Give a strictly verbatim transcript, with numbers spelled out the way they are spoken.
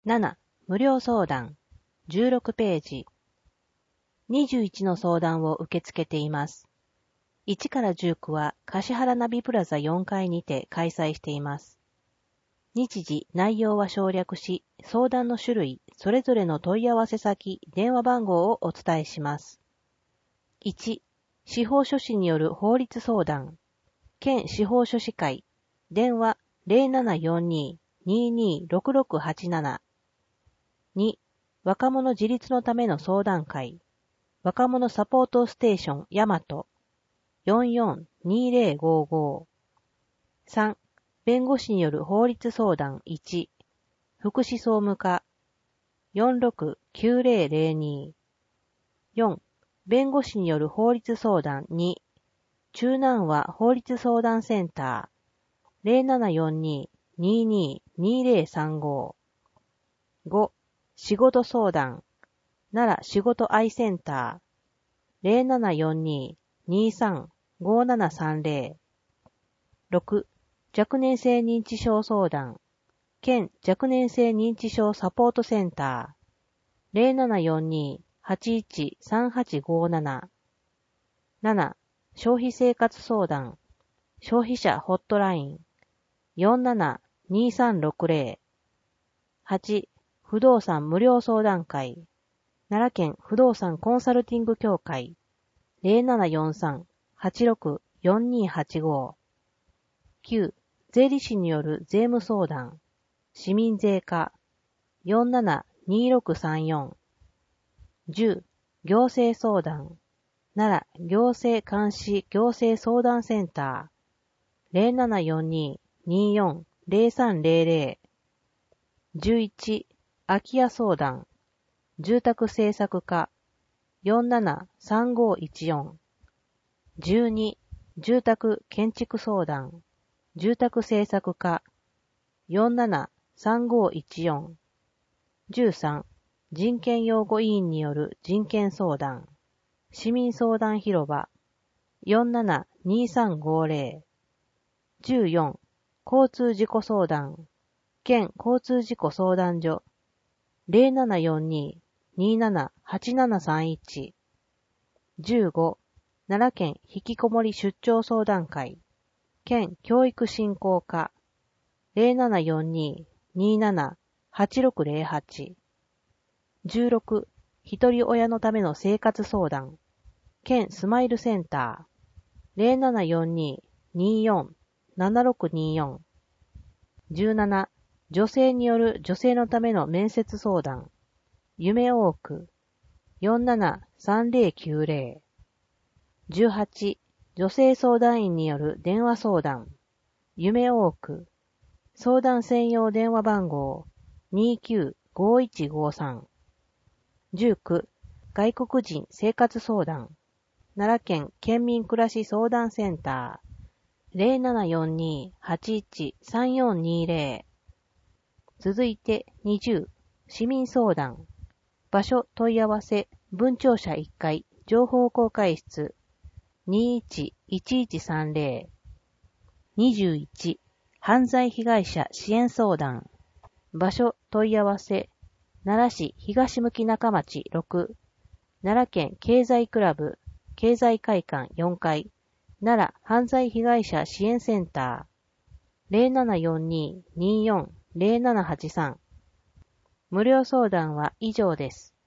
なな、無料相談。じゅうろくページ。にじゅういちの相談を受け付けています。いちからじゅうきゅうは橿原ナビプラザよんかいにて開催しています。日時、内容は省略し、相談の種類、それぞれの問い合わせ先、電話番号をお伝えします。いち、司法書士による法律相談。県司法書士会。電話 ゼロななよんに にーにーろくろくはちなな。に、若者自立のための相談会。若者サポートステーションヤマト よんよんにーぜろごご。さん、弁護士による法律相談いち、福祉総務課 よんろくきゅうぜろぜろに。よん、弁護士による法律相談に、中南和法律相談センター ゼロななよんに にーにーにーぜろさんご。ご、仕事相談奈良仕事愛センター ゼロななよんに にーさん ごななさんぜろ。ろく、若年性認知症相談県若年性認知症サポートセンター ゼロななよんに はちいち さんはちごなな。なな、消費生活相談消費者ホットライン よんななにーさんろくぜろ。はち、不動産無料相談会奈良県不動産コンサルティング協会 ゼロななよんさん はちろく よんにーはちご。きゅう、税理士による税務相談市民税課 よんななにーろくさんよん。じゅう、行政相談奈良行政監視行政相談センター ゼロななよんに にーよん ゼロさんぜろぜろ。じゅういち、空き家相談住宅政策課 よんななさんごいちよん。じゅうに、住宅建築相談住宅政策課 よんななさんごいちよん。じゅうさん、人権擁護委員による人権相談市民相談広場 よんななにーさんごぜろ。じゅうよん、交通事故相談県交通事故相談所 ゼロななよんに にーななはちななさんいち。じゅうご、奈良県ひきこもり出張相談会県教育振興課 ゼロななよんに にーなな はちろくぜろはち。じゅうろく、ひとり親のための生活相談県スマイルセンター ゼロななよんに にーよん ななろくにーよん。じゅうなな、女性による女性のための面接相談夢多く よんななさんぜろきゅうぜろ。じゅうはち、女性相談員による電話相談夢多く相談専用電話番号 にーきゅうごいちごさん。じゅうきゅう、外国人生活相談奈良県県民暮らし相談センター ゼロななよんに はちいち さんよんにーぜろ。続いてにじゅう、市民相談場所問い合わせ分庁舎いっかい情報公開室 にいちいちいちさんぜろ。にじゅういち、犯罪被害者支援相談場所問い合わせ奈良市東向中町ろく奈良県経済クラブ経済会館よんかい奈良犯罪被害者支援センター ゼロななよんに にーよん ゼロななはちさん。無料相談は以上です。